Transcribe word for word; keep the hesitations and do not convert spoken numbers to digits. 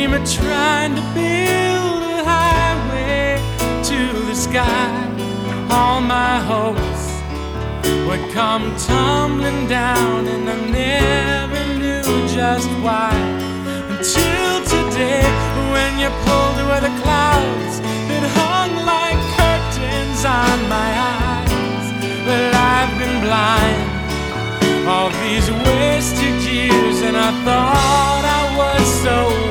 dream of trying to build a highway to the sky. All my hopes would come tumbling down, and I never knew just why. Until today, when you pulled away the clouds that hung like curtains on my eyes. Well, I've been blind all these wasted years, and I thought I was so